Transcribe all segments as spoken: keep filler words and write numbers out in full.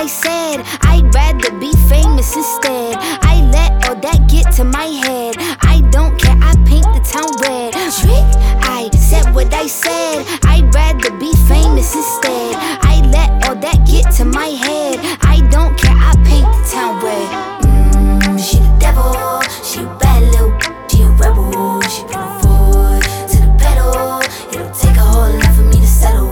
I said. I'd rather be famous instead. I let all that get to my head. I don't care, I paint the town red. Trick, I said what I said. I'd rather be famous instead. I let all that get to my head. I don't care, I paint the town red. Mmm, she the devil, she a bad little, she a rebel. She put her foot to the pedal. It'll take a whole lot for me to settle.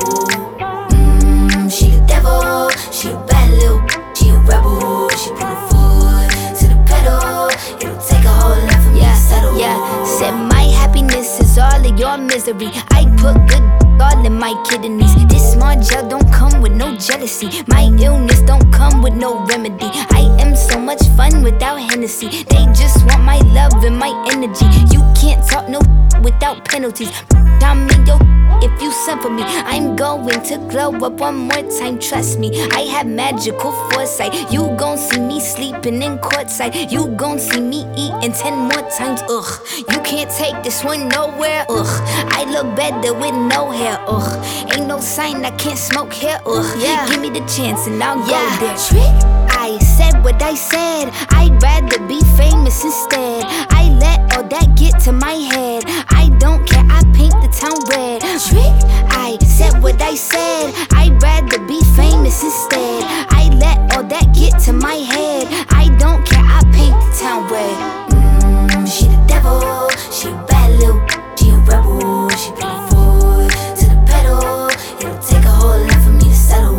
Mmm, she the devil, she a bad little, she a rebel. She put her foot to the pedal. It'll take a whole lot for me yeah, to settle. Yeah, said my happiness is all of your misery. I put good all in my kidneys. This small gel don't come with no jealousy. My illness don't come with no remedy. I am so much fun without Hennessy. They just want my love and my energy. You can't talk no without penalties. I'm in your if you send for me. I'm going to glow up one more time, trust me. I have magical foresight. You gon' see me sleeping in courtside. You gon' see me eating ten more times, ugh. You can't take this one nowhere, ugh. I look better with no hair, ugh. Ain't no sign I can't smoke here, ugh. Yeah. Give me the chance and I'll Yeah. go there. Trick, I said what I said. I'd rather be famous instead. I let all that get to my head. I don't care, I paint the town red. Trick, I said what I said. I'd rather be famous instead. I let all that get to my head. I don't care, I paint the town red. Mmm, she the devil, she a bad little, she a rebel. She put her foot to the pedal. It'll take a whole lot for me to settle.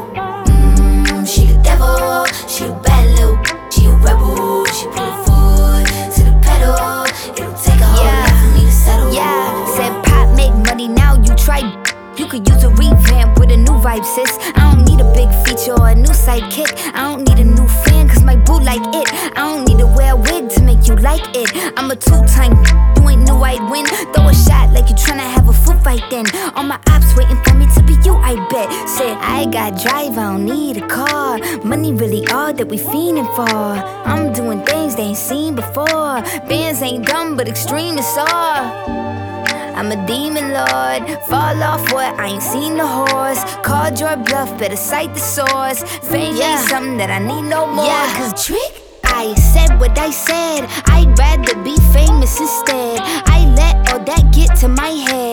Mmm, she the devil, she a bad little, she a rebel. She put her foot to the pedal. It'll take a whole Yeah. lot for me to settle. Yeah, said pop make money, now you try. You could use a revamp with a new vibe, sis. I don't need a big feature or a new sidekick. I don't need a new fan, cause my boo like it. I don't need to wear a wig to make you like it. I'm a two-time, you ain't knew I'd win. Throw a shot like you tryna have a foot fight then. All my ops waiting for me to be you, I bet. Said I got drive, I don't need a car. Money really all that we fiending for. I'm doing things they ain't seen before. Bands ain't dumb, but extreme is all. I'm a demon lord, fall off what? I ain't seen the horse. Called your bluff, better cite the source. Fame Yeah. ain't something that I need no more. Yeah. Cause Trick, I said what I said. I'd rather be famous instead. I let all that get to my head.